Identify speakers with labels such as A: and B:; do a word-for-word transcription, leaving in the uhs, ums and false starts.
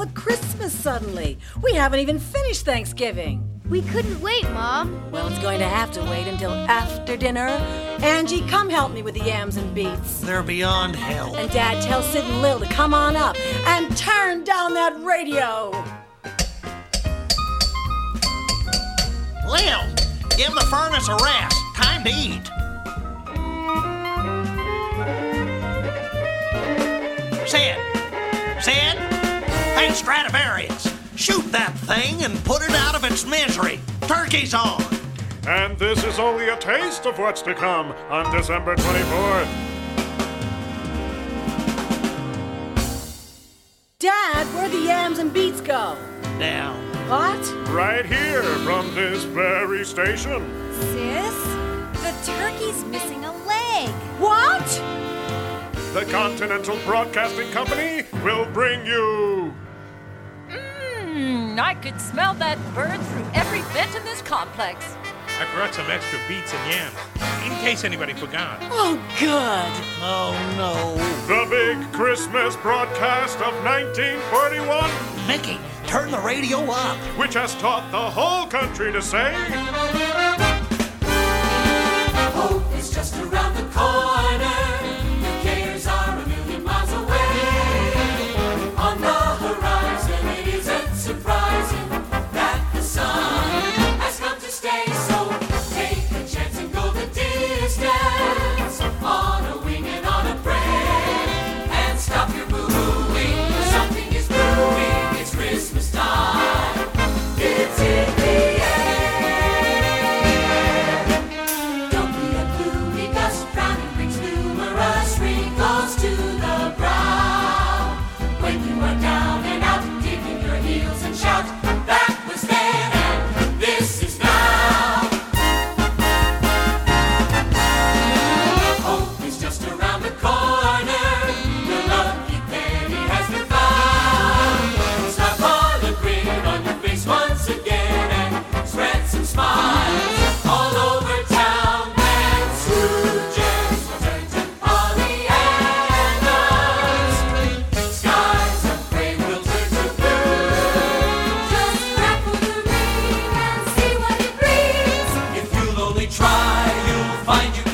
A: with Christmas suddenly? We haven't even finished Thanksgiving.
B: We couldn't wait, Mom.
A: Well, it's going to have to wait until after dinner. Angie, come help me with the yams and beets.
C: They're beyond help.
A: And Dad, tell Sid and Lil to come on up and turn down that radio.
C: Lil, give the furnace a rest. Time to eat. Sid! Sid! Hey, Stradivarius! Shoot that thing and put it out of its misery. Turkey's on.
D: And this is only a taste of what's to come on December twenty-fourth.
A: Dad, where'd the yams and beets go?
C: Down.
A: What?
D: Right here from this very station.
E: Sis, the turkey's missing a leg.
A: What?
D: The Continental Broadcasting Company will bring you...
F: Mmm, I could smell that bird through every vent in this complex.
G: I brought some extra beets and yams, in case anybody forgot.
A: Oh, good.
C: Oh, no.
D: The big Christmas broadcast of nineteen forty-one.
C: Mickey, turn the radio up.
D: Which has taught the whole country to say...
H: Hope is just around the corner. Your cares are a million miles away. On the horizon, it isn't surprising that the sun has come to stay. So take a chance and go the distance on a wing and on a prayer. And stop your boo-hooing. Something is brewing. It's Christmas time. It's in the air. Don't be a gloomy gust. Frowning brings numerous wrinkles to the brow. When you are down and out, dig in your heels and shout, that was then and this is now. Hope is just around the corner. Your lucky penny has been found. Snap on a grin on your face once again and spread some smiles all over town. And Scrooges will turn to Pollyannas. Skies of gray will turn to blue.
E: Just crackle the ring and see what it brings.
H: If you'll only try, you'll find you